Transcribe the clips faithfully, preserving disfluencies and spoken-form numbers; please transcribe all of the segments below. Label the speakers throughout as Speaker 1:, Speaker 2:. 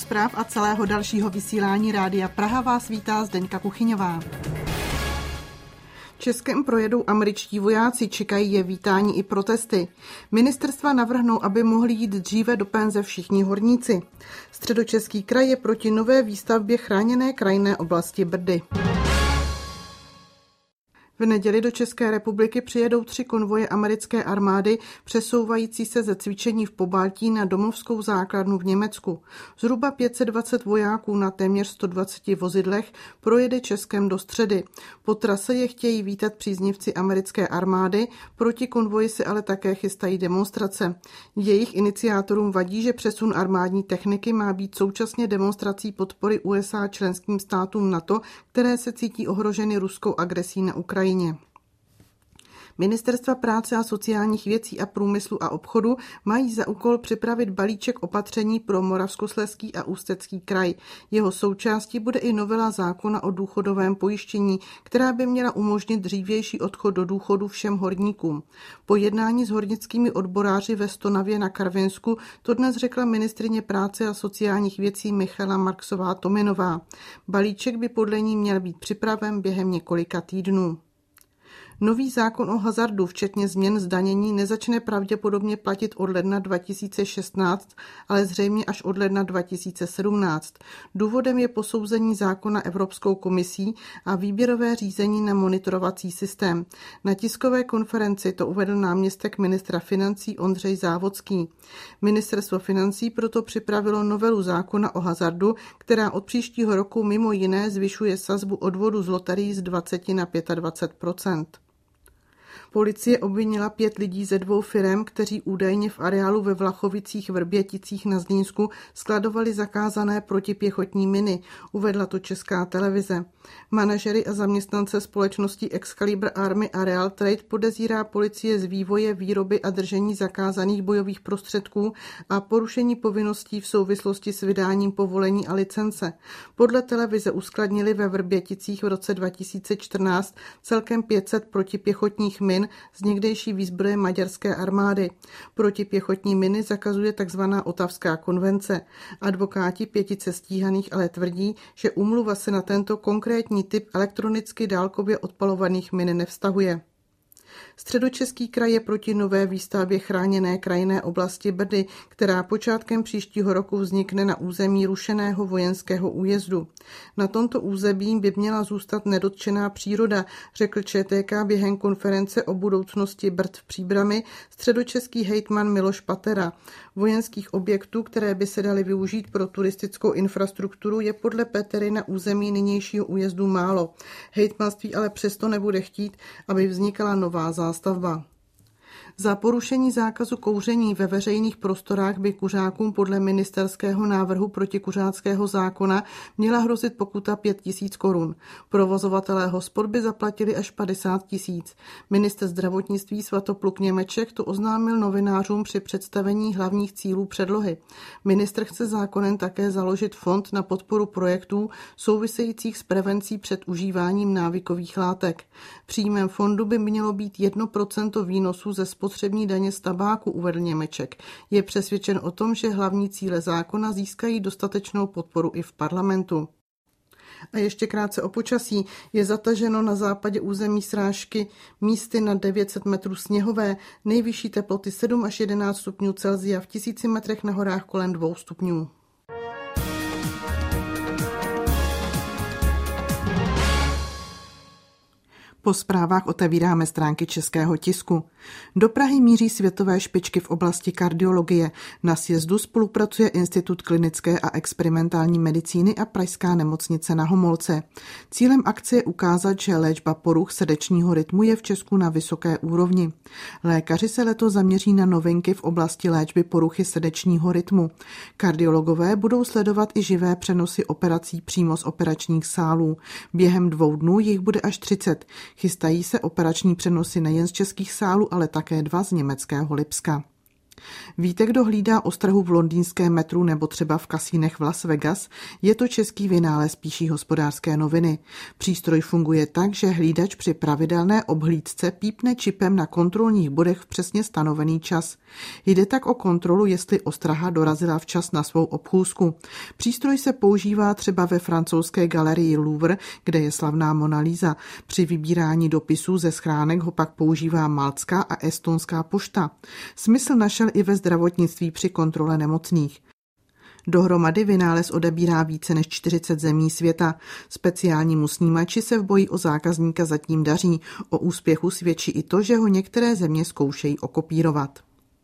Speaker 1: zpráv a celého dalšího vysílání Rádia Praha vás vítá Zdeňka Kuchyňová. Českem projedou američtí vojáci, čekají je vítání i protesty. Ministerstva navrhnou, aby mohli jít dříve do penze všichni horníci. Středočeský kraj je proti nové výstavbě chráněné krajinné oblasti Brdy. V neděli do České republiky přijedou tři konvoje americké armády přesouvající se ze cvičení v Pobaltí na domovskou základnu v Německu. Zhruba pět set dvacet vojáků na téměř sto dvaceti vozidlech projede Českem do středy. Po trase je chtějí vítat příznivci americké armády, proti konvoji se ale také chystají demonstrace. Jejich iniciátorům vadí, že přesun armádní techniky má být současně demonstrací podpory U S A členským státům NATO, které se cítí ohroženy ruskou agresí na Ukrajině. Ministerstva práce a sociálních věcí a průmyslu a obchodu mají za úkol připravit balíček opatření pro Moravskoslezský a Ústecký kraj. Jeho součástí bude i novela zákona o důchodovém pojištění, která by měla umožnit dřívější odchod do důchodu všem horníkům. Po jednání s hornickými odboráři ve Stonavě na Karvinsku to dnes řekla ministryně práce a sociálních věcí Michaela Marksová-Tominová. Balíček by podle ní měl být připraven během několika týdnů. Nový zákon o hazardu, včetně změn zdanění, nezačne pravděpodobně platit od ledna dva tisíce šestnáct, ale zřejmě až od ledna dva tisíce sedmnáct. Důvodem je posouzení zákona Evropskou komisí a výběrové řízení na monitorovací systém. Na tiskové konferenci to uvedl náměstek ministra financí Ondřej Závodský. Ministerstvo financí proto připravilo novelu zákona o hazardu, která od příštího roku mimo jiné zvyšuje sazbu odvodu z loterií z dvacet na dvacet pět procent. Policie obvinila pět lidí ze dvou firem, kteří údajně v areálu ve Vlachovicích-Vrběticích na Zlínsku skladovali zakázané protipěchotní miny, uvedla to Česká televize. Manažery a zaměstnance společnosti Excalibur Army a Real Trade podezírá policie z vývoje, výroby a držení zakázaných bojových prostředků a porušení povinností v souvislosti s vydáním povolení a licence. Podle televize uskladnili ve Vrběticích v roce dva tisíce čtrnáct celkem pět set protipěchotních min z někdejší výzbroje maďarské armády. Protipěchotní miny zakazuje tzv. Ottawská konvence. Advokáti pětice stíhaných ale tvrdí, že úmluva se na tento konkrétní typ elektronicky dálkově odpalovaných min nevztahuje. Středočeský kraj je proti nové výstavbě chráněné krajinné oblasti Brdy, která počátkem příštího roku vznikne na území rušeného vojenského újezdu. Na tomto území by měla zůstat nedotčená příroda, řekl Č T K během konference o budoucnosti Brd v Příbrami středočeský hejtman Miloš Patera. Vojenských objektů, které by se daly využít pro turistickou infrastrukturu, je podle Patery na území nynějšího újezdu málo. Hejtmanství ale přesto nebude chtít, aby vznikala nová zástavba. Za porušení zákazu kouření ve veřejných prostorách by kuřákům podle ministerského návrhu protikuřáckého zákona měla hrozit pokuta pět tisíc korun. Provozovatelé hospod by zaplatili až padesát tisíc. Ministr zdravotnictví Svatopluk Němeček to oznámil novinářům při představení hlavních cílů předlohy. Ministr chce zákonem také založit fond na podporu projektů souvisejících s prevencí před užíváním návykových látek. Příjmem fondu by mělo být jedno procento výnosů ze spotřební daně z tabáku, uvedl Němeček. Je přesvědčen o tom, že hlavní cíle zákona získají dostatečnou podporu i v parlamentu. A ještě krátce o počasí. Je zataženo na západě území srážky místy na devět set metrů sněhové, nejvyšší teploty sedm až jedenáct stupňů Celsia, v tisíci metrech na horách kolem dvou stupňů. Po zprávách otevíráme stránky českého tisku. Do Prahy míří světové špičky v oblasti kardiologie. Na sjezdu spolupracuje Institut klinické a experimentální medicíny a Pražská nemocnice na Homolce. Cílem akce je ukázat, že léčba poruch srdečního rytmu je v Česku na vysoké úrovni. Lékaři se letos zaměří na novinky v oblasti léčby poruchy srdečního rytmu. Kardiologové budou sledovat i živé přenosy operací přímo z operačních sálů. Během dvou dnů jich bude až třicet. Chystají se operační přenosy nejen z českých sálů, ale také dva z německého Lipska. Víte, kdo hlídá ostrahu v londýnském metru nebo třeba v kasínech v Las Vegas? Je to český vynález, píší Hospodářské noviny. Přístroj funguje tak, že hlídač při pravidelné obhlídce pípne čipem na kontrolních bodech v přesně stanovený čas. Jde tak o kontrolu, jestli ostraha dorazila včas na svou obchůzku. Přístroj se používá třeba ve francouzské galerii Louvre, kde je slavná Mona Lisa. Při vybírání dopisů ze schránek ho pak používá maltská a estonská pošta. Smysl našel i ve zdravotnictví při kontrole nemocných. Dohromady vynález odebírá více než čtyřicet zemí světa. Speciálnímu snímači se v boji o zákazníka zatím daří. O úspěchu svědčí i to, že ho některé země zkoušejí okopírovat.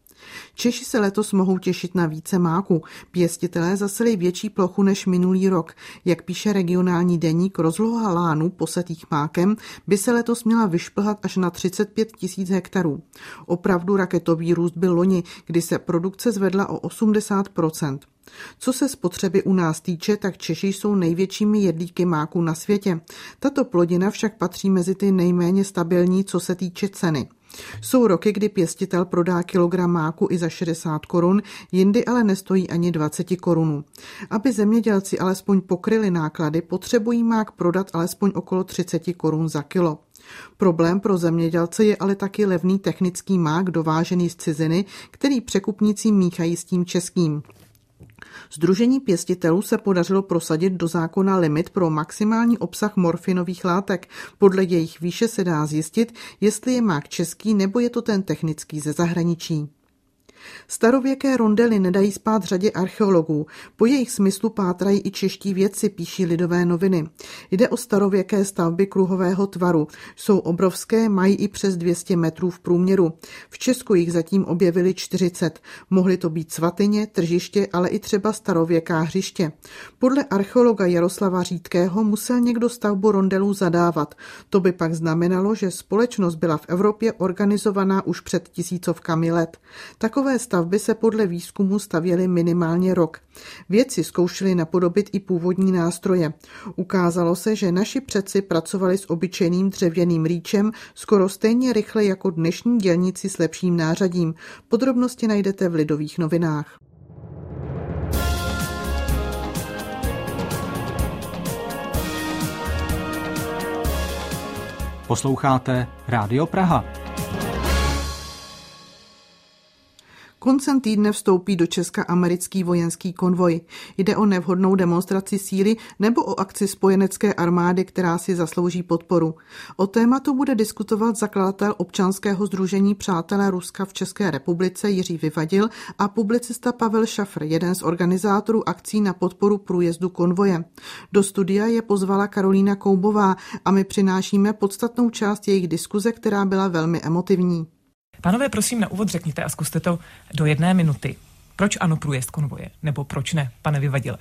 Speaker 1: Češi se letos mohou těšit na více máku. Pěstitelé zaseli větší plochu než minulý rok. Jak píše regionální deník, rozloha lánů posetých mákem by se letos měla vyšplhat až na třicet pět tisíc hektarů. Opravdu raketový růst byl loni, kdy se produkce zvedla o osmdesát procent. Co se spotřeby u nás týče, tak Češi jsou největšími jedlíky máku na světě. Tato plodina však patří mezi ty nejméně stabilní, co se týče ceny. Jsou roky, kdy pěstitel prodá kilogram máku i za šedesát korun, jindy ale nestojí ani dvacet korun. Aby zemědělci alespoň pokryli náklady, potřebují mák prodat alespoň okolo třicet korun za kilo. Problém pro zemědělce je ale taky levný technický mák dovážený z ciziny, který překupníci míchají s tím českým. Sdružení pěstitelů se podařilo prosadit do zákona limit pro maximální obsah morfinových látek. Podle jejich výše se dá zjistit, jestli je mák český nebo je to ten technický ze zahraničí. Starověké rondely nedají spát řadě archeologů. Po jejich smyslu pátrají i čeští vědci, píší Lidové noviny. Jde o starověké stavby kruhového tvaru. Jsou obrovské, mají i přes dvě stě metrů v průměru. V Česku jich zatím objevili čtyřicet. Mohly to být svatyně, tržiště, ale i třeba starověká hřiště. Podle archeologa Jaroslava Řídkého musel někdo stavbu rondelů zadávat. To by pak znamenalo, že společnost byla v Evropě organizovaná už před tisícovkami let. Takové stavby se podle výzkumu stavěly minimálně rok. Vědci zkoušeli napodobit i původní nástroje. Ukázalo se, že naši předci pracovali s obyčejným dřevěným rýčem skoro stejně rychle jako dnešní dělníci s lepším nářadím. Podrobnosti najdete v Lidových novinách.
Speaker 2: Posloucháte Rádio Praha.
Speaker 1: Koncem týdne vstoupí do Česka americký vojenský konvoj. Jde o nevhodnou demonstraci síly nebo o akci spojenecké armády, která si zaslouží podporu. O tématu bude diskutovat zakladatel občanského sdružení Přátelé Ruska v České republice Jiří Vyvadil a publicista Pavel Šafr, jeden z organizátorů akcí na podporu průjezdu konvoje. Do studia je pozvala Karolína Koubová a my přinášíme podstatnou část jejich diskuze, která byla velmi emotivní.
Speaker 3: Pánové, prosím, na úvod řekněte a zkuste to do jedné minuty. Proč ano průjezd konvoje? Nebo proč ne, pane Vyvadile?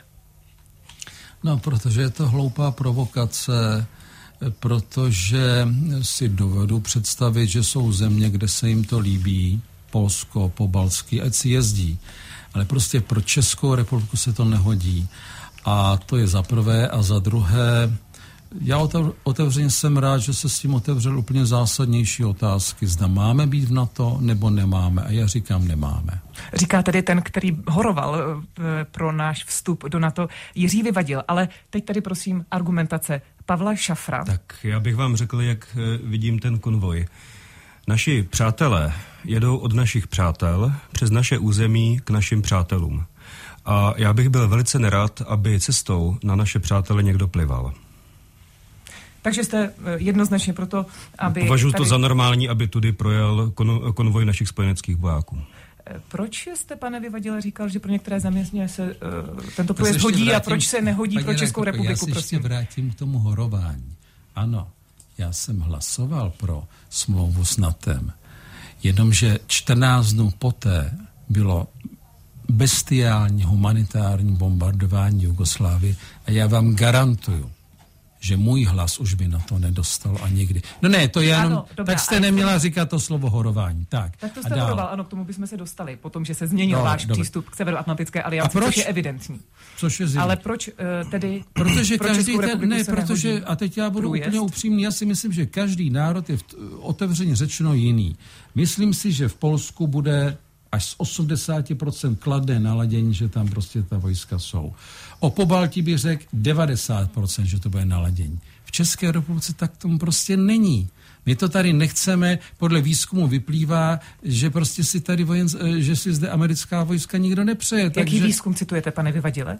Speaker 4: No, protože je to hloupá provokace, protože si dovedu představit, že jsou země, kde se jim to líbí, Polsko, Pobaltský, ať si jezdí. Ale prostě pro Českou republiku se to nehodí. A to je za prvé. A za druhé, já otevřeně jsem rád, že se s tím otevřel úplně zásadnější otázky. Zda máme být v NATO, nebo nemáme. A já říkám, nemáme.
Speaker 3: Říká tedy ten, který horoval pro náš vstup do NATO, Jiří Vyvadil. Ale teď tady prosím argumentace Pavla Šafra.
Speaker 5: Tak já bych vám řekl, jak vidím ten konvoj. Naši přátelé jedou od našich přátel přes naše území k našim přátelům. A já bych byl velice nerad, aby cestou na naše přátele někdo plival.
Speaker 3: Takže jste jednoznačně proto, aby...
Speaker 5: Považuji
Speaker 3: tady...
Speaker 5: to za normální, aby tudy projel kon, konvoj našich spojeneckých vojáků.
Speaker 3: Proč jste, pane Vyvadile, říkal, že pro některé země se uh, tento průjezd hodí vrátím, a proč se nehodí pro Českou republiku?
Speaker 4: Já se ještě
Speaker 3: prosím.
Speaker 4: vrátím k tomu horování. Ano, já jsem hlasoval pro smlouvu s NATem, jenomže čtrnáct dnů poté bylo bestiální humanitární bombardování Jugoslávie a já vám garantuju, že můj hlas už by na to nedostal a nikdy. No ne, to je jenom, ano, dobrá, tak jste neměla jsem... říkat to slovo horování. Tak,
Speaker 3: tak to jste horoval, ano, k tomu bychom se dostali, potom, že se změnil no, váš dobrý. přístup k Severoatlantické alianci, což je evidentní.
Speaker 4: Což je
Speaker 3: Ale proč uh, tedy...
Speaker 4: Protože
Speaker 3: pro
Speaker 4: každý, ten, ne, protože, a teď já budu průjezd? úplně upřímný, já si myslím, že každý národ je v, otevřeně řečeno jiný. Myslím si, že v Polsku bude až z osmdesát procent kladné naladění, že tam prostě ta vojska jsou. O Pobaltí bych řekl devadesát procent, že to bude naladění. V České republice tak tomu prostě není. My to tady nechceme, podle výzkumu vyplývá, že prostě si tady vojen, že si zde americká vojska nikdo nepřeje.
Speaker 3: Jaký
Speaker 4: takže...
Speaker 3: výzkum citujete, pane Vyvadile?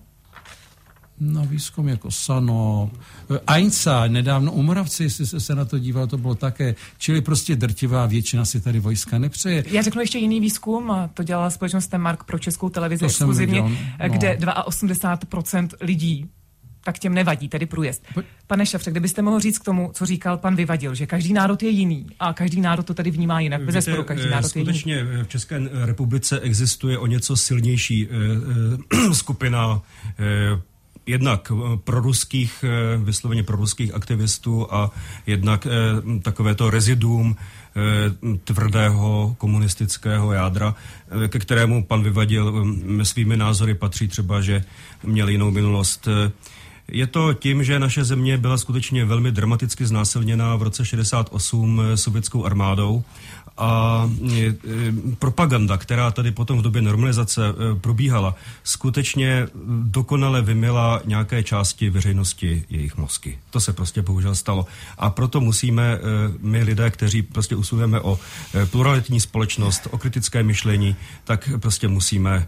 Speaker 4: No, výzkum jako SANOP, AINSA, nedávno u Moravci, jestli se, se na to díval, to bylo také, čili prostě drtivá většina si tady vojska nepřeje.
Speaker 3: Já řeknu ještě jiný výzkum, to dělala společnost Mark pro Českou televizi exkluzivně,
Speaker 4: no.
Speaker 3: kde osmdesát dva procent lidí tak těm nevadí, tedy průjezd. Pane Šafře, kdybyste mohl říct k tomu, co říkal pan Vyvadil, že každý národ je jiný a každý národ to tady vnímá jinak. Bez zesporu, každý národ je jiný.
Speaker 5: Skutečně v České republice existuje o něco silnější eh, skupina eh, jednak proruských, vysloveně proruských aktivistů a jednak eh, takové to reziduum eh, tvrdého komunistického jádra, eh, ke kterému pan Vyvadil eh, svými názory patří třeba, že měl jinou minulost. Eh, Je to tím, že naše země byla skutečně velmi dramaticky znásilněná v roce šedesát osm sovětskou armádou a propaganda, která tady potom v době normalizace probíhala, skutečně dokonale vymyla nějaké části veřejnosti jejich mozky. To se prostě bohužel stalo. A proto musíme my lidé, kteří prostě usilujeme o pluralitní společnost, o kritické myšlení, tak prostě musíme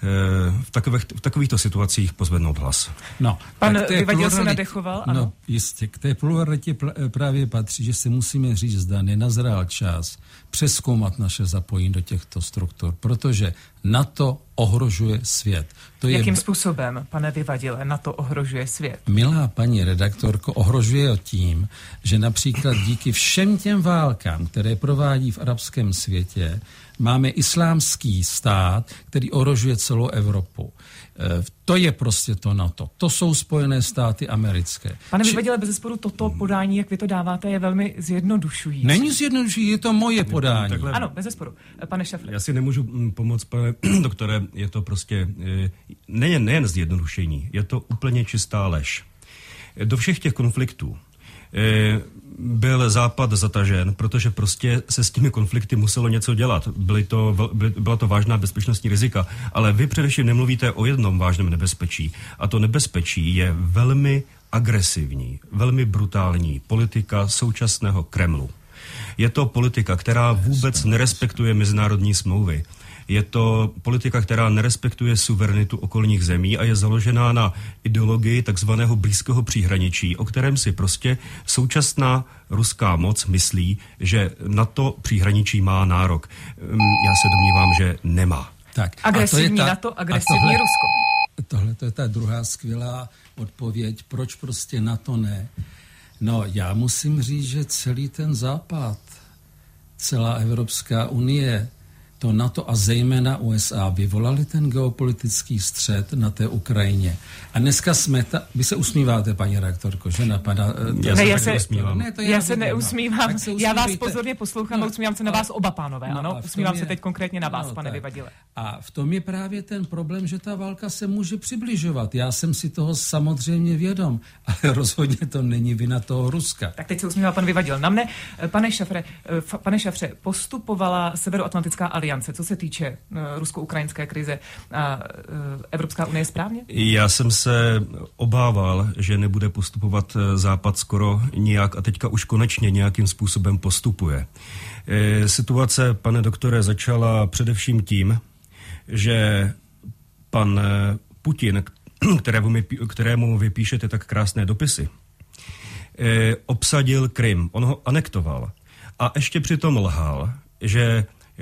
Speaker 5: v, takových, v takovýchto situacích pozvednout hlas.
Speaker 3: No, pan Vyvadil se nadechoval, ano.
Speaker 4: No, jistě, k té pluralitě právě patří, že si musíme říct, zda nenazrál čas přezkoumat naše zapojení do těchto struktur, protože NATO ohrožuje svět. To
Speaker 3: Jakým
Speaker 4: je...
Speaker 3: způsobem, pane Vyvadile, NATO ohrožuje svět?
Speaker 4: Milá paní redaktorko, ohrožuje ho tím, že například díky všem těm válkám, které provádí v arabském světě, máme islámský stát, který ohrožuje celou Evropu. To je prostě to NATO. To jsou Spojené státy americké.
Speaker 3: Pane Vyvadile, bezesporu toto podání, jak vy to dáváte, je velmi zjednodušující.
Speaker 4: Není zjednodušující, je to moje podání.
Speaker 5: Takhle,
Speaker 3: ano, bezesporu. Pane Šafre.
Speaker 5: Já si nemůžu pomoct, pane doktore, je to prostě nejen, nejen zjednodušení, je to úplně čistá lež. Do všech těch konfliktů byl Západ zatažen, protože prostě se s těmi konflikty muselo něco dělat. Byly to, byly, byla to vážná bezpečnostní rizika, ale vy především nemluvíte o jednom vážném nebezpečí. A to nebezpečí je velmi agresivní, velmi brutální politika současného Kremlu. Je to politika, která vůbec nerespektuje mezinárodní smlouvy. Je to politika, která nerespektuje suverenitu okolních zemí a je založená na ideologii takzvaného blízkého příhraničí, o kterém si prostě současná ruská moc myslí, že na to příhraničí má nárok. Já se domnívám, že nemá.
Speaker 4: Tak,
Speaker 3: agresivní ta, NATO, agresivní tohle, Rusko.
Speaker 4: Tohle to je ta druhá skvělá odpověď, proč prostě NATO ne. No, já musím říct, že celý ten Západ, celá Evropská unie, to NATO a zejména U S A vyvolali ten geopolitický střet na té Ukrajině. A dneska jsme, ta, vy se usmíváte, paní redaktorko, že napadá...
Speaker 3: Já ne, já se, neusmívám. Ne, já, já se neusmívám, no, se já vás pozorně poslouchám no, a usmívám se na vás oba, pánové, no, ano? Usmívám je, se teď konkrétně na vás, no, pane tak. Vyvadile.
Speaker 4: A v tom je právě ten problém, že ta válka se může přibližovat. Já jsem si toho samozřejmě vědom, ale rozhodně to není vina toho Ruska.
Speaker 3: Tak teď se usmívá pan Vyvadil. Na mne, pane Šafre, pane Šafře, postupovala Severoatlantická aliance, co se týče uh, rusko-ukrajinské krize, a uh, Evropská unie správně?
Speaker 5: Já jsem se obával, že nebude postupovat Západ skoro nijak a teďka už konečně nějakým způsobem postupuje. E, situace, pane doktore, začala především tím, že pan Putin, kterému, mi, kterému vy píšete tak krásné dopisy, e, obsadil Krym, on ho anektoval a ještě přitom lhal, že e,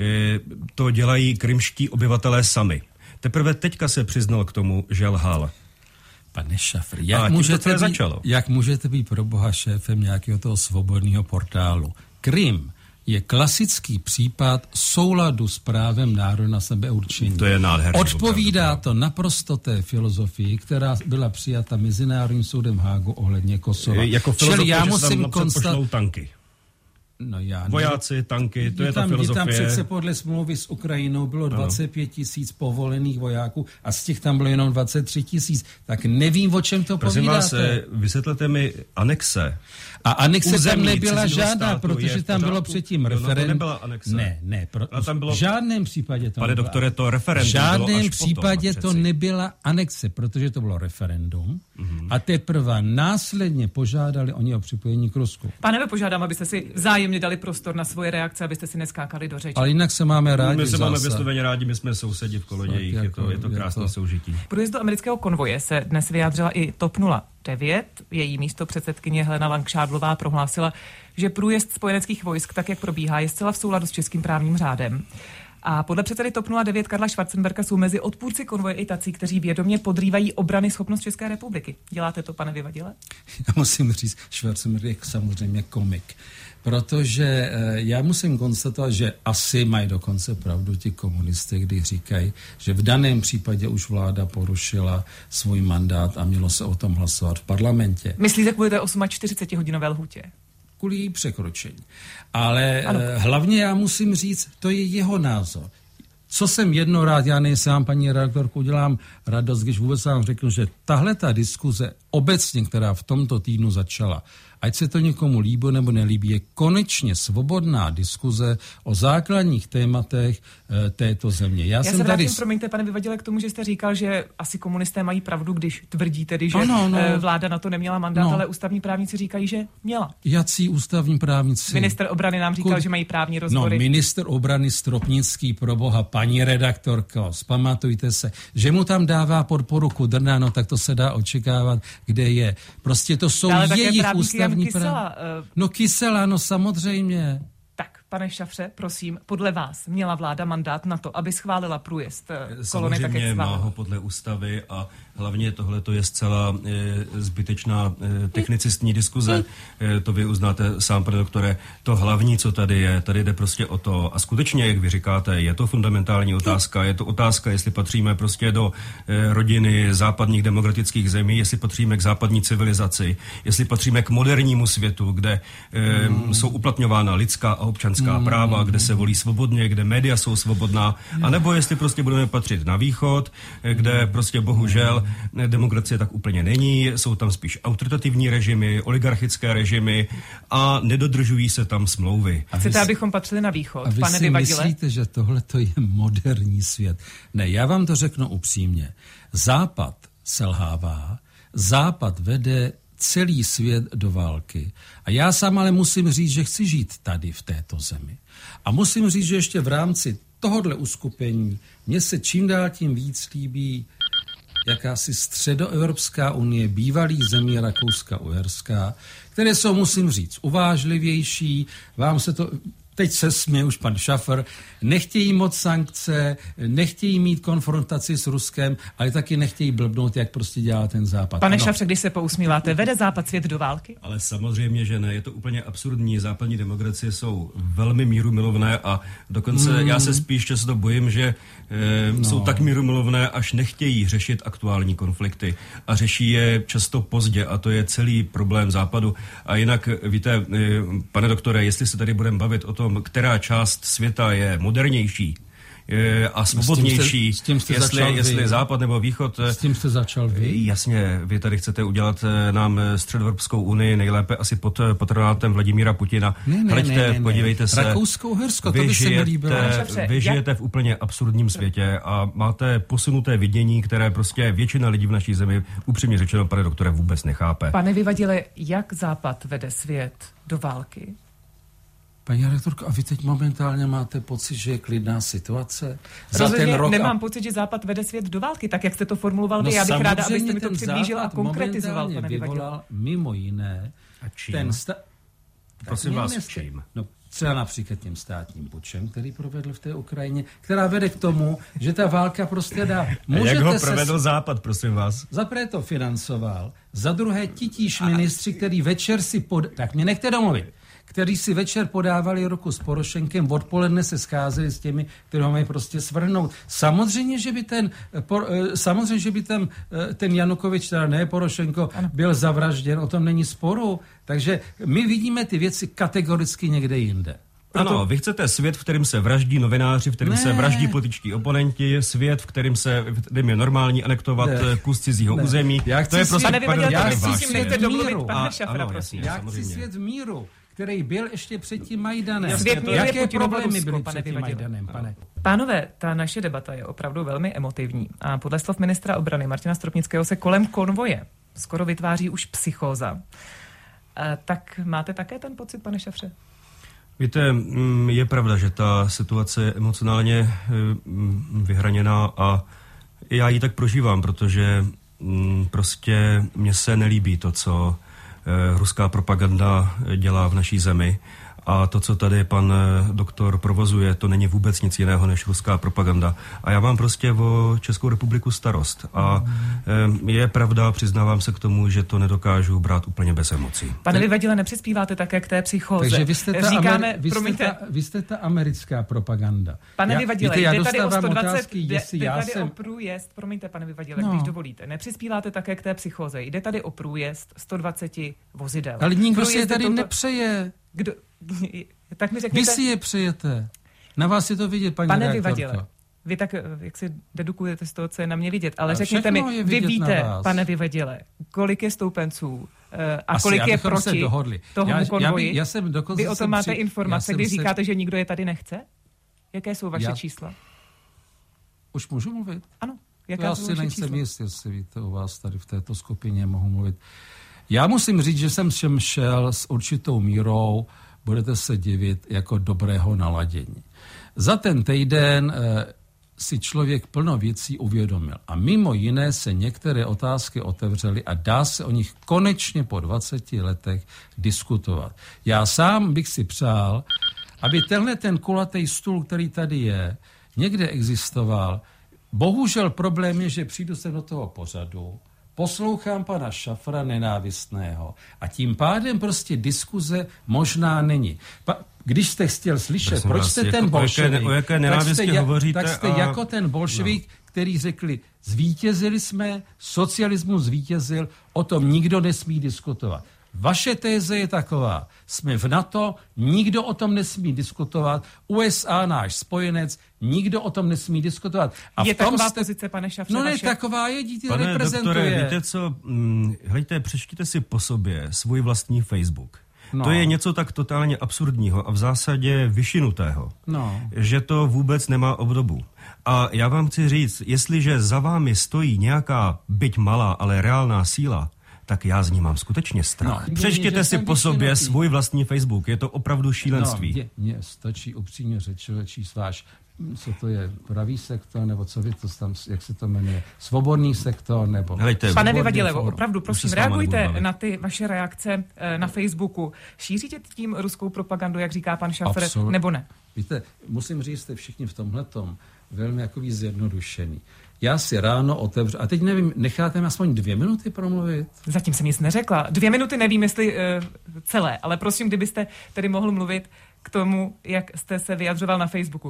Speaker 5: to dělají krymští obyvatelé sami. Teprve teďka se přiznal k tomu, že lhal.
Speaker 4: Pane Šafr, jak, můžete být, jak můžete být pro boha šéfem nějakého toho svobodného portálu? Krym je klasický případ souladu s právem národa na sebeurčení.
Speaker 5: To je nádherný.
Speaker 4: Odpovídá to naprosto té filozofii, která byla přijata Mezinárodním soudem v Hágu ohledně Kosova.
Speaker 5: Jako filozofie, já musím konstatovat tanky.
Speaker 4: No já
Speaker 5: Vojáci, tanky, to je, je
Speaker 4: tam,
Speaker 5: ta filozofie.
Speaker 4: Tam přece podle smlouvy s Ukrajinou bylo dvacet pět tisíc povolených vojáků a z těch tam bylo jenom dvacet tři tisíc. Tak nevím, o čem to
Speaker 5: Prosím
Speaker 4: povídáte.
Speaker 5: Prosím vás, vysvětlete mi anexe
Speaker 4: A anexe tam nebyla žádná,
Speaker 5: státu,
Speaker 4: protože tam bylo předtím referendum.
Speaker 5: No, to nebyla anexe.
Speaker 4: Ne, ne, pro,
Speaker 5: tam bylo...
Speaker 4: v žádném případě to
Speaker 5: Pane
Speaker 4: nebyla.
Speaker 5: doktore, to referendum
Speaker 4: v žádném
Speaker 5: bylo až
Speaker 4: případě
Speaker 5: potom,
Speaker 4: to
Speaker 5: přeci.
Speaker 4: nebyla anexe, protože to bylo referendum mm-hmm. a teprve následně požádali oni o připojení k Rusku.
Speaker 3: Pane, požádám, abyste si vzájemně dali prostor na svoje reakce, abyste si neskákali do řeči.
Speaker 4: Ale jinak se máme rádi.
Speaker 5: My se máme
Speaker 4: zase.
Speaker 5: vysloveně rádi, my jsme sousedi v Kolodějích, je to, je to krásné je to... soužití.
Speaker 3: K průjezdu amerického konvoje se dnes vyjádřila i TOP nula devět. Její místo předsedkyně Helena Langšádlová prohlásila, že průjezd spojeneckých vojsk, tak jak probíhá, je zcela v souladu s českým právním řádem. A podle předsedy TOP nula devět Karla Schwarzenberga jsou mezi odpůrci konvoje i tací, kteří vědomě podrývají obrany schopnost České republiky. Děláte to, pane Vyvadile?
Speaker 4: Já musím říct, Schwarzenberg je samozřejmě komik. Protože já musím konstatovat, že asi mají dokonce pravdu ti komunisté, když říkají, že v daném případě už vláda porušila svůj mandát a mělo se o tom hlasovat v parlamentě.
Speaker 3: Myslíte kvůli té čtyřicetiosmihodinové lhůtě?
Speaker 4: Kvůli jí překročení. Ale
Speaker 3: ano.
Speaker 4: hlavně já musím říct, to je jeho názor. Co jsem jedno rád, já nejsem vám, paní redaktorku, udělám radost, když vůbec vám řeknu, že tahle ta diskuze obecně, která v tomto týdnu začala, ať se to někomu líbí nebo nelíbí, je konečně svobodná diskuze o základních tématech e, této země. Já,
Speaker 3: Já
Speaker 4: jsem
Speaker 3: se vrátím,
Speaker 4: tady...
Speaker 3: promiňte, pane Vyvadile, k tomu, že jste říkal, že asi komunisté mají pravdu, když tvrdí tedy, že
Speaker 4: ano, no.
Speaker 3: vláda na to neměla mandát, no. Ale ústavní právníci říkají, že měla.
Speaker 4: Jací ústavní právníci?
Speaker 3: Minister obrany nám říkal, Kud... že mají právní rozbory.
Speaker 4: No, minister obrany Stropnický, pro boha, paní redaktorko, zpamatujte se, že mu tam dává podporu Kudrna, no tak to se dá očekávat, kde je. Prostě to jsou
Speaker 3: ale
Speaker 4: jejich ústavní
Speaker 3: Kysela,
Speaker 4: uh... No Kysela, no samozřejmě.
Speaker 3: Tak, pane Šafře, prosím, podle vás měla vláda mandát na to, aby schválila průjezd kolony, tak jak
Speaker 5: má ho podle ústavy a hlavně tohle je zcela e, zbytečná e, technicistní diskuze. E, to vy uznáte sám, pane doktore. To hlavní, co tady je, tady jde prostě o to. A skutečně, jak vy říkáte, je to fundamentální otázka. Je to otázka, jestli patříme prostě do e, rodiny západních demokratických zemí, jestli patříme k západní civilizaci, jestli patříme k modernímu světu, kde e, mm. jsou uplatňována lidská a občanská mm. práva, kde se volí svobodně, kde média jsou svobodná, anebo jestli prostě budeme patřit na východ, kde prostě bohužel demokracie tak úplně není, jsou tam spíš autoritativní režimy, oligarchické režimy a nedodržují se tam smlouvy.
Speaker 3: A chcete, abychom patřili na východ,
Speaker 4: a vy
Speaker 3: pane
Speaker 4: si
Speaker 3: Vyvadile?
Speaker 4: Myslíte, že tohle to je moderní svět? Ne, já vám to řeknu upřímně. Západ selhává, Západ vede celý svět do války. A já sám ale musím říct, že chci žít tady v této zemi. A musím říct, že ještě v rámci tohodle uskupení mně se čím dál tím víc líbí jakási středoevropská unie, bývalých zemí Rakouska-Uherská, které jsou, musím říct, uvážlivější, vám se to... Teď se směje už pan Šafr, nechtějí moc sankce, nechtějí mít konfrontaci s Ruskem, ale taky nechtějí blbnout, jak prostě dělá ten Západ.
Speaker 3: Pane Šafře, když se pousmíváte, vede Západ svět do války?
Speaker 5: Ale samozřejmě, že ne, je to úplně absurdní. Západní demokracie jsou velmi mírumilovné a dokonce mm. já se spíš často bojím, že e, no. jsou tak mírumilovné, až nechtějí řešit aktuální konflikty a řeší je často pozdě a to je celý problém Západu. A jinak, víte, e, pane doktore, jestli se tady budeme bavit o tom, která část světa je modernější a svobodnější,
Speaker 4: s tím jste, s tím jste
Speaker 5: jestli, jestli západ nebo východ.
Speaker 4: S tím jste začal vy?
Speaker 5: Jasně, vy tady chcete udělat nám Středoevropskou unii, nejlépe asi pod patronátem Vladimíra Putina.
Speaker 4: Ne, ne,
Speaker 5: Hleďte,
Speaker 4: ne, ne,
Speaker 5: podívejte se.
Speaker 4: Rakousko-Uhersko, to by se mi líbilo.
Speaker 5: Vy žijete v úplně absurdním světě a máte posunuté vidění, které prostě většina lidí v naší zemi, upřímně řečeno, pane doktore, vůbec nechápe.
Speaker 3: Pane Vyvadile, jak Západ vede svět do války?
Speaker 4: Paní redaktorko, a vy teď momentálně máte pocit, že je klidná situace?
Speaker 3: Za ten rok nemám a... pocit, že Západ vede svět do války, tak jak jste to formuloval vy. No, já bych ráda, abyste mi to přiblížil a konkretizoval, pane Vyvadile.
Speaker 4: Mimo jiné...
Speaker 5: A čím?
Speaker 4: Ten sta...
Speaker 5: Prosím vás, v čím?
Speaker 4: No, třeba například tím státním pučem, který provedl v té Ukrajině, která vede k tomu, že ta válka prostě dá...
Speaker 5: Můžete jak ho provedl se... Západ, prosím vás?
Speaker 4: Za prvé to financoval, za druhé titíž ministři, který večer si pod... Tak mě nechte domluvit. Kteří si večer podávali ruku s Porošenkem, odpoledne se scházeli s těmi, kteří ho mají prostě svrhnout. Samozřejmě, že by ten, por, samozřejmě, že by ten, ten Janukovič, teda ne Porošenko, ano. byl zavražděn, o tom není sporu. Takže my vidíme ty věci kategoricky někde jinde.
Speaker 5: Proto... Ano, vy chcete svět, v kterém se vraždí novináři, v kterém ne. se vraždí političtí oponenti, svět, v kterém se v kterém je normální anektovat ne. kus cizího ne. území.
Speaker 3: Já
Speaker 5: to je prostě
Speaker 4: Já chci svět v míru, který byl ještě před tím Majdanem.
Speaker 3: Svět míru
Speaker 4: Jaké
Speaker 3: je
Speaker 4: problémy byly
Speaker 3: pane
Speaker 4: před tím Majdanem, pane?
Speaker 3: Pánové, ta naše debata je opravdu velmi emotivní a podle slov ministra obrany Martina Stropnického se kolem konvoje skoro vytváří už psychóza. A tak máte také ten pocit, pane Šafře?
Speaker 5: Víte, je pravda, že ta situace je emocionálně vyhraněná a já ji tak prožívám, protože prostě mně se nelíbí to, co ruská propaganda dělá v naší zemi. A to, co tady pan doktor provozuje, to není vůbec nic jiného než ruská propaganda. A já mám prostě o Českou republiku starost. A je pravda, přiznávám se k tomu, že to nedokážu brát úplně bez emocí.
Speaker 3: Pane Vyvadile, nepřispíváte také k té psychóze.
Speaker 4: Takže vy jste ta,
Speaker 3: Říkáme,
Speaker 4: Ameri- vy jste
Speaker 3: promiňte,
Speaker 4: ta, vy jste ta americká propaganda.
Speaker 3: Pane
Speaker 4: já,
Speaker 3: Vyvadile,
Speaker 4: víte,
Speaker 3: jde tady o sto dvacet,
Speaker 4: otázky,
Speaker 3: jde,
Speaker 4: jestli
Speaker 3: jde
Speaker 4: já
Speaker 3: tady
Speaker 4: jsem...
Speaker 3: o průjezd, promiňte, pane Vyvadile,
Speaker 4: no.
Speaker 3: když dovolíte, nepřispíváte také k té psychóze. Jde tady o průjezd sto dvacet vozidel.
Speaker 4: Ale nikdo
Speaker 3: průjezd
Speaker 4: si je tady
Speaker 3: touto...
Speaker 4: nepřeje.
Speaker 3: Kdo... Tak mi řekněte...
Speaker 4: Vy si je přejete. Na vás je to vidět, paní
Speaker 3: Pane
Speaker 4: redaktorko.
Speaker 3: Vyvadile, vy tak, jak si dedukujete z toho, co je na mě vidět, ale,
Speaker 4: ale
Speaker 3: řekněte mi, vy víte, pane Vyvadile, kolik je stoupenců uh, a
Speaker 4: Asi,
Speaker 3: kolik je proti tomu
Speaker 4: já,
Speaker 3: konvoji?
Speaker 4: Já by, já jsem dokonce
Speaker 3: vy o tom máte
Speaker 4: při...
Speaker 3: informace, když
Speaker 4: se...
Speaker 3: říkáte, že nikdo je tady nechce? Jaké jsou vaše
Speaker 4: já...
Speaker 3: čísla?
Speaker 4: Už můžu mluvit?
Speaker 3: Ano. Jaká
Speaker 4: já si nejsem jist, jestli víte, u vás tady v této skupině mohu mluvit. Já musím říct, že jsem sem šel s určitou mírou, budete se divit, jako dobrého naladění. Za ten týden e, si člověk plno věcí uvědomil. A mimo jiné se některé otázky otevřely a dá se o nich konečně po dvaceti letech diskutovat. Já sám bych si přál, aby tenhle ten kulatý stůl, který tady je, někde existoval. Bohužel problém je, že přijdu sem do toho pořadu, poslouchám pana Šafra nenávistného a tím pádem prostě diskuze možná není. Pa, když jste chtěl slyšet, Prosím proč vás, jste jako ten bolševik,
Speaker 5: o jaké nenávisti
Speaker 4: tak
Speaker 5: hovoříte?
Speaker 4: Tak jste
Speaker 5: a...
Speaker 4: jako ten bolševik, no. který řekli, zvítězili jsme, socialismus zvítězil, o tom nikdo nesmí diskutovat. Vaše téze je taková, jsme v NATO, nikdo o tom nesmí diskutovat, U S A náš spojenec, nikdo o tom nesmí diskutovat. A
Speaker 3: je
Speaker 4: v tom
Speaker 3: taková
Speaker 4: jste...
Speaker 3: pozice, pane Šafře?
Speaker 4: No ne,
Speaker 3: vaše...
Speaker 4: taková je, dítě
Speaker 5: pane
Speaker 4: reprezentuje.
Speaker 5: Doktore, víte co, hm, hejte, přečtěte si po sobě svůj vlastní Facebook. No. To je něco tak totálně absurdního a v zásadě vyšinutého,
Speaker 4: no.
Speaker 5: že to vůbec nemá obdobu. A já vám chci říct, jestliže za vámi stojí nějaká, byť malá, ale reálná síla, tak já z ní mám skutečně strach. No, přečtěte si po sobě svůj vlastní Facebook, je to opravdu šílenství.
Speaker 4: No, mně stačí upřímně řečeno číst váš, co to je, pravý sektor, nebo co vy to tam, jak se to jmenuje, svobodný sektor, nebo...
Speaker 3: Helejte, pane Vyvadile, opravdu, prosím, reagujte na ty vaše reakce na Facebooku. Šíříte tím ruskou propagandu, jak říká pan Šafr, Absolut. nebo ne?
Speaker 4: Víte, musím říct, jste všichni v tomhletom velmi jakový zjednodušený. Já si ráno otevřu, a teď nevím, necháte mi aspoň dvě minuty promluvit?
Speaker 3: Zatím jsem nic neřekla. Dvě minuty nevím, jestli uh, celé, ale prosím, kdybyste tedy mohl mluvit k tomu, jak jste se vyjadřoval na Facebooku.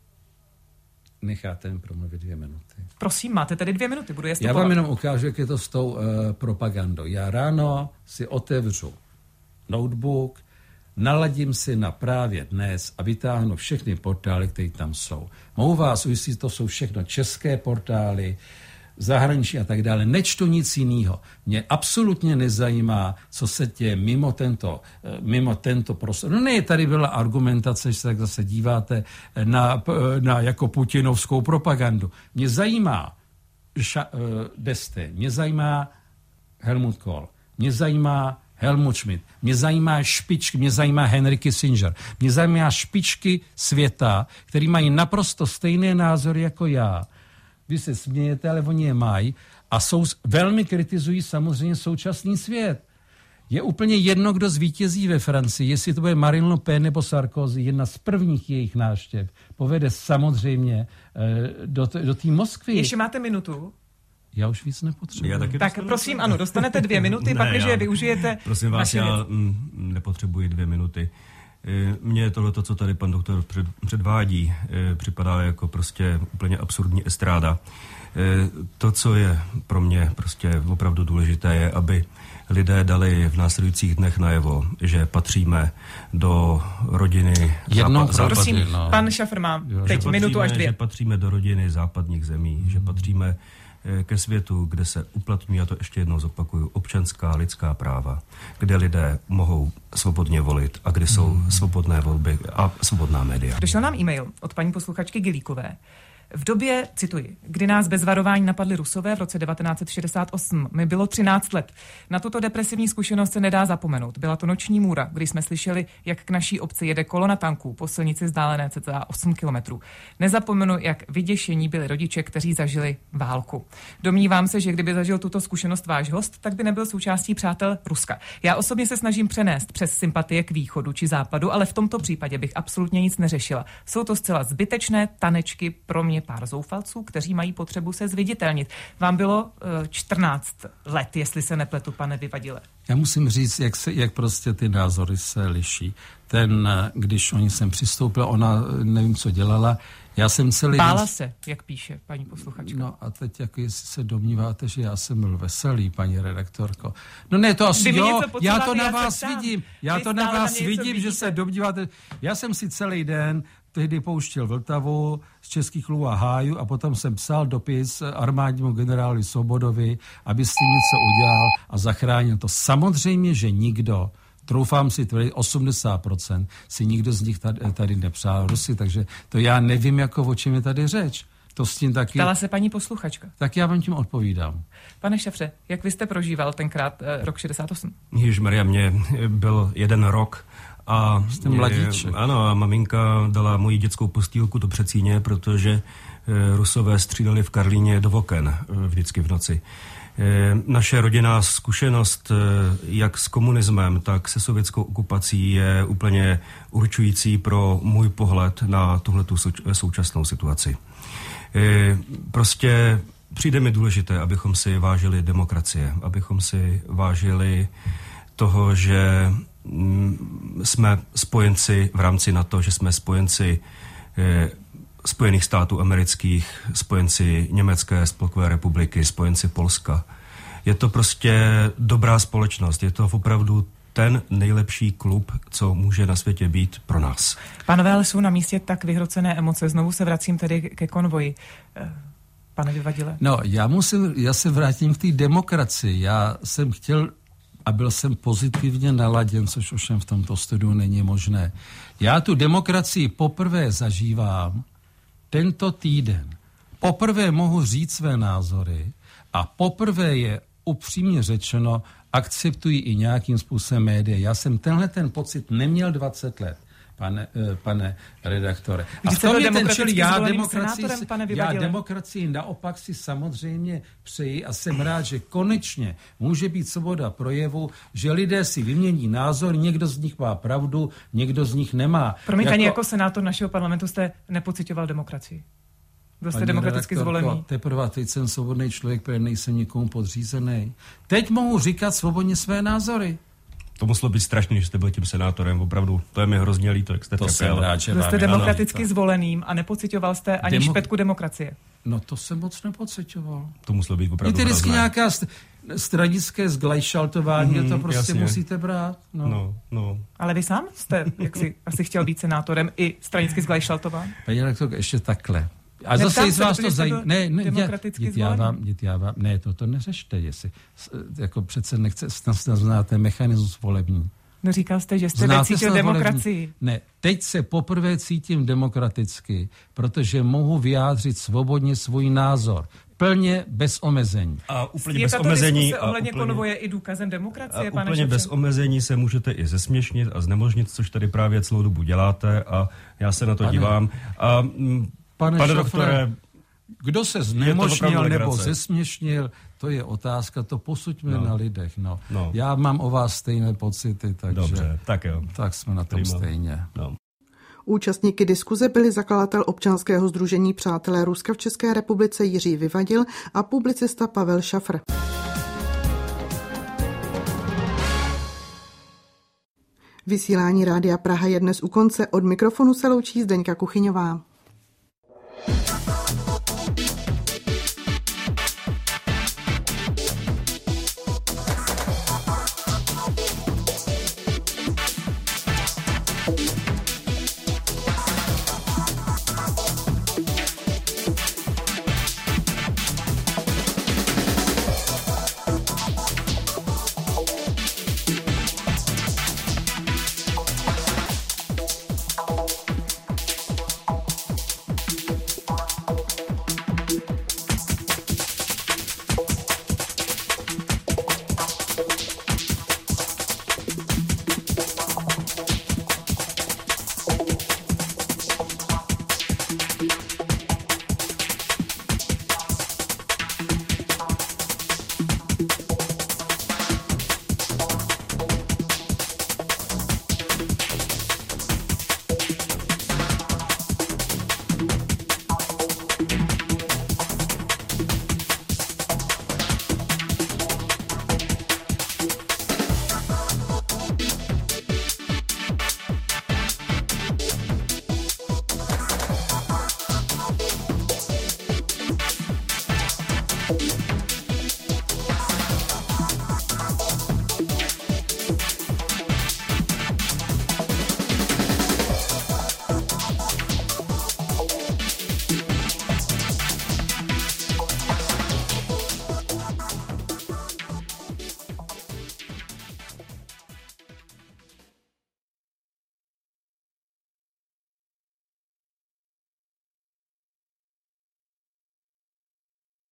Speaker 4: Necháte mi promluvit dvě minuty.
Speaker 3: Prosím, máte tedy dvě minuty, budu je
Speaker 4: Já vám jenom ukážu, jak je to s tou uh, propagandou. Já ráno si otevřu notebook, naladím si na Právě dnes a vytáhnu všechny portály, které tam jsou. Mohu vás ujistit, to jsou všechno české portály, zahraničí a tak dále. Nečtu nic jiného. Mě absolutně nezajímá, co se děje mimo tento, mimo tento prostor. No ne, tady byla argumentace, že se tak zase díváte na, na jako putinovskou propagandu. Mě zajímá ša, uh, Deste, mě zajímá Helmut Kohl, mě zajímá Helmut Schmidt, mě zajímá špičky, mě zajímá Henry Kissinger, mě zajímá špičky světa, který mají naprosto stejné názory jako já. Vy se smějete, ale oni je mají a jsou, velmi kritizují samozřejmě současný svět. Je úplně jedno, kdo zvítězí ve Francii, jestli to bude Marine Le Pen nebo Sarkozy, jedna z prvních jejich návštěv povede samozřejmě do, do té Moskvy.
Speaker 3: Ještě máte minutu?
Speaker 4: Já už víc nepotřebuji.
Speaker 3: Tak prosím, dva. Ano, dostanete dvě minuty, ne, pak, když je využijete...
Speaker 5: Prosím vás, já m, nepotřebuji dvě minuty. Mně tohleto, co tady pan doktor předvádí, připadá jako prostě úplně absurdní estráda. To, co je pro mě prostě opravdu důležité, je, aby lidé dali v následujících dnech najevo, že patříme do rodiny
Speaker 4: západ,
Speaker 5: západ,
Speaker 3: Prosím, no. Pan Šafr má teď patříme, minutu až dvě.
Speaker 5: Že patříme do rodiny západních zemí, hmm. že patříme ke světu, kde se uplatňují, já to ještě jednou zopakuju, občanská lidská práva, kde lidé mohou svobodně volit a kde jsou hmm. svobodné volby a svobodná média.
Speaker 3: Došel nám e-mail od paní posluchačky Gilíkové. V době, cituji, kdy nás bez varování napadli Rusové v roce devatenáct set šedesát osm, mi bylo třináct let. Na tuto depresivní zkušenost se nedá zapomenout. Byla to noční můra, kdy jsme slyšeli, jak k naší obci jede kolona tanků po silnici vzdálené cca osm kilometrů. Nezapomenu, jak vyděšení byli rodiče, kteří zažili válku. Domnívám se, že kdyby zažil tuto zkušenost váš host, tak by nebyl součástí přátel Ruska. Já osobně se snažím přenést přes sympatie k východu či západu, ale v tomto případě bych absolutně nic neřešila. Jsou to zcela zbytečné tanečky pro mě pár zoufalců, kteří mají potřebu se zviditelnit. Vám bylo uh, čtrnáct let, jestli se nepletu, pane Vyvadile.
Speaker 4: Já musím říct, jak, se, jak prostě ty názory se liší. Ten, když oni sem přistoupila, ona nevím, co dělala, já jsem celý...
Speaker 3: Bála se, jak píše paní posluchačka.
Speaker 4: No a teď, jako jestli se domníváte, že já jsem byl veselý, paní redaktorko. No ne, to asi jo, já to na vás vidím, já to na vás vidím, že se domníváte. Já jsem si celý den tehdy pouštěl Vltavu z Českých lů a hájů a potom jsem psal dopis armádnímu generálu Svobodovi, aby s tím něco udělal a zachránil to. Samozřejmě, že nikdo, troufám si tvrdit, osmdesát procent si nikdo z nich tady, tady nepřál Rusy, takže to já nevím, jako o čem je tady řeč. To s tím taky...
Speaker 3: Ptala se paní posluchačka.
Speaker 4: Tak já vám tím odpovídám.
Speaker 3: Pane Šafře, jak vy jste prožíval tenkrát eh, rok šedesát osm?
Speaker 5: Ježišmarja, mě byl jeden rok a...
Speaker 4: Jste mladíček.
Speaker 5: Ano, a maminka dala moji dětskou postýlku do Přecíně, protože e, Rusové stříleli v Karlíně do oken e, vždycky v noci. E, naše rodinná zkušenost e, jak s komunismem, tak se sovětskou okupací je úplně určující pro můj pohled na tuhletu sou- současnou situaci. E, prostě přijde mi důležité, abychom si vážili demokracie, abychom si vážili toho, že jsme spojenci v rámci NATO, že jsme spojenci eh, Spojených států amerických, spojenci Německé spolkové republiky, spojenci Polska. Je to prostě dobrá společnost, je to opravdu ten nejlepší klub, co může na světě být pro nás.
Speaker 3: Pánové, ale jsou na místě tak vyhrocené emoce. Znovu se vracím tedy ke konvoji. Pane Vyvadile.
Speaker 4: No, já musím, já se vrátím k té demokracii. Já jsem chtěl a byl jsem pozitivně naladěn, což ovšem v tomto studiu není možné. Já tu demokracii poprvé zažívám tento týden. Poprvé mohu říct své názory a poprvé je upřímně řečeno akceptují i nějakým způsobem média. Já jsem tenhle ten pocit neměl dvacet let. Pane, pane redaktore. A v tom je ten, čili já demokracii, já demokracii naopak si samozřejmě přeji a jsem rád, že konečně může být svoboda projevu, že lidé si vymění názor, někdo z nich má pravdu, někdo z nich nemá.
Speaker 3: Promiňte, jako, jako senátor našeho parlamentu jste nepocitoval demokracii. Byl jste demokraticky zvolený.
Speaker 4: Teprve teď jsem svobodný člověk, protože nejsem nikomu podřízený. Teď mohu říkat svobodně své názory.
Speaker 5: To muselo být strašný, že jste byl tím senátorem, opravdu. To je mi hrozně líto, jak jste
Speaker 4: to
Speaker 5: trpěl.
Speaker 3: Byl jste demokraticky zvoleným a nepocitoval jste ani Demo... špetku demokracie.
Speaker 4: No to jsem moc nepocitoval.
Speaker 5: To muselo být opravdu
Speaker 4: hrozné. Je to vždycky nějaká st- stranické zglajšaltování, mm, to prostě jasně. Musíte brát. No.
Speaker 5: No, no.
Speaker 3: Ale vy sám jste, jak si asi chtěl být senátorem, i stranicky zglajšaltován?
Speaker 4: Paní rektorko, ještě takhle. A Neptám zase se, vás to zajímá. Ne, ne,
Speaker 3: demokraticky
Speaker 4: já vám, já vám, ne, to, to neřešte, jestli, jako přece nechce, snad znáte mechanismus volební.
Speaker 3: No říkal jste, že jste necítil demokracii. Volební.
Speaker 4: Ne, teď se poprvé cítím demokraticky, protože mohu vyjádřit svobodně svůj názor. Plně bez omezení.
Speaker 5: A úplně je bez omezení.
Speaker 3: A ohledně úplně, konvoje i důkazem demokracie,
Speaker 5: a
Speaker 3: pane
Speaker 5: úplně
Speaker 3: Šefře?
Speaker 5: Bez omezení se můžete i zesměšnit a znemožnit, což tady právě celou dobu děláte a já se na to pane, dívám. A,
Speaker 4: pane, pane doktore, kdo se znemožnil nebo zesměšnil, to je otázka, to posuďme no. na lidech. No. No. Já mám o vás stejné pocity, takže
Speaker 5: dobře, tak jo.
Speaker 4: Tak jsme na tom Prima. stejně. No.
Speaker 1: Účastníky diskuze byli zakladatel občanského sdružení Přátelé Ruska v České republice Jiří Vyvadil a publicista Pavel Šafr. Vysílání Rádia Praha je dnes u konce. Od mikrofonu se loučí Zdeňka Kuchyňová.
Speaker 6: Thank you.